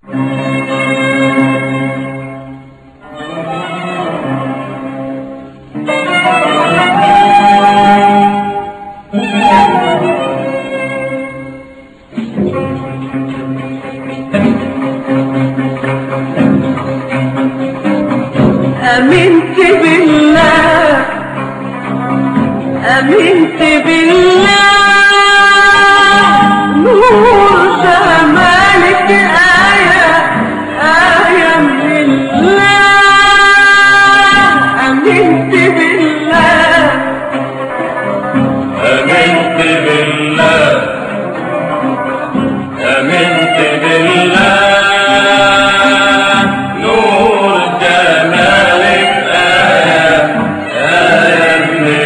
آمنت بالله آمنت بالله نور جمالك آية آية من الله. آمنت بالله آمنت بالله آمنت بالله نور جمالك آية آية من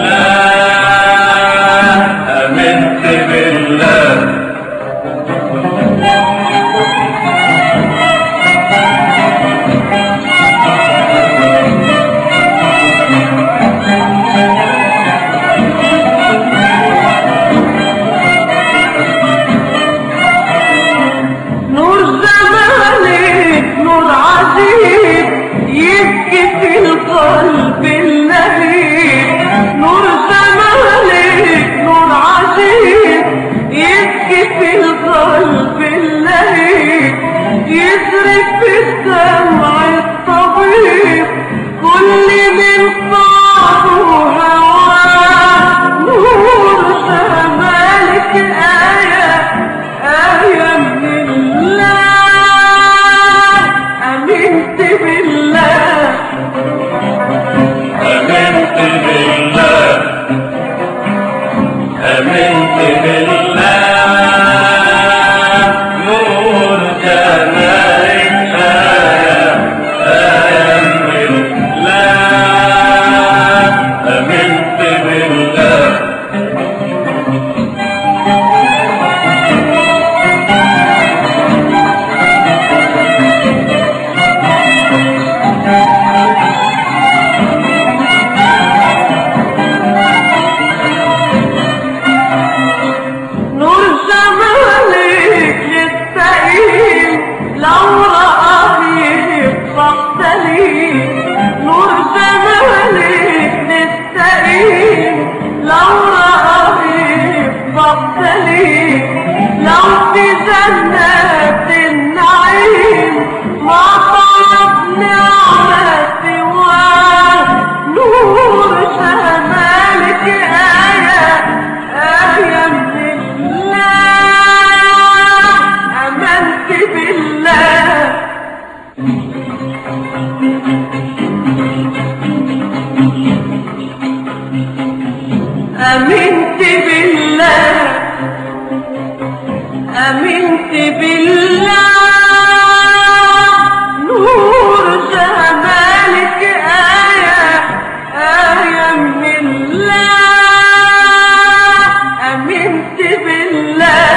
الله. آمنت بالله نور جمالك نور عجيب يبكي في القلب اللهيب. نور جمالك نور عجيب يبكي في القلب اللهيب. يسري في الدمع الطبيب كل من صعب هواه. نور جمالك آية آية من الله. آمنت بالله آمنت بالله آمنت بالله نور جمالك آية آية من الله. آمنت بالله نور جمالك للسئيم لو رآه يفرح سليم. نور جمالك للسئيم لو رآه يفرح سليم. لو في جنات النعيم ما طلب نعمة سواه. نور جمالك آية آية من الله. آمنت بالله آمنت بالله آمنت بالله نور جمالك آية آية من الله. آمنت بالله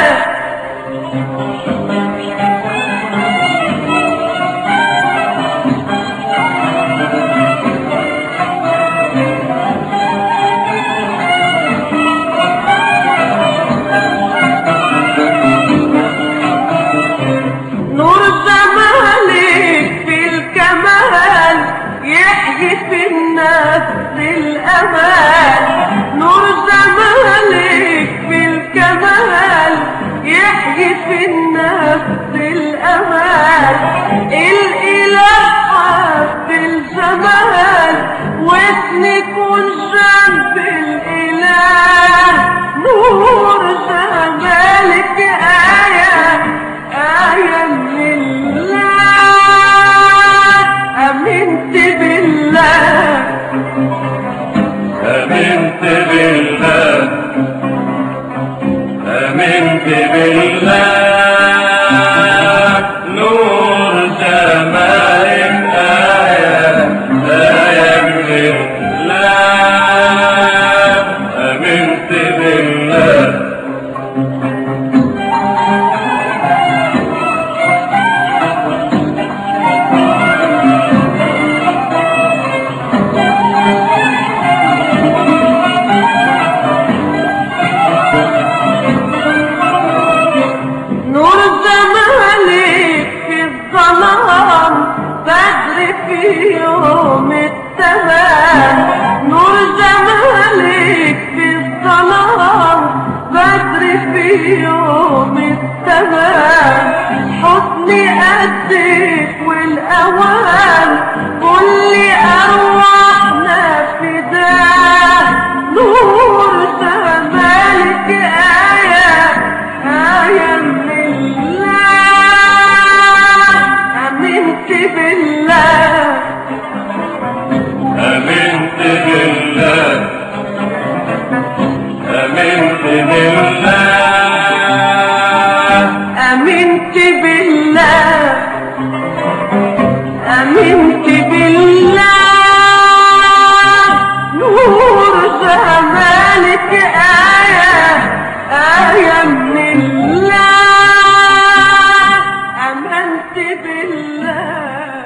نور جمالك في الكمال يحيي في النفس الأمان. نور جمالك في الكمال يحيي في النفس الأمان. الإله حب الجمال واسمكن جنب الإله. نور جمالك آية آية من الله. آمنت بالله آمنت بالله آمنت بالله نور جمالك يوم التمام، نور جمالك في الظلام، بدر في يوم التمام، حسني قدك والأوان، كل أرواحنا فداه، نور جمالك آية من الله، آمنت بالله آمنت بالله آمنت بالله آمنت بالله آمنت بالله، نور جمالك آية من الله، آمنت بالله.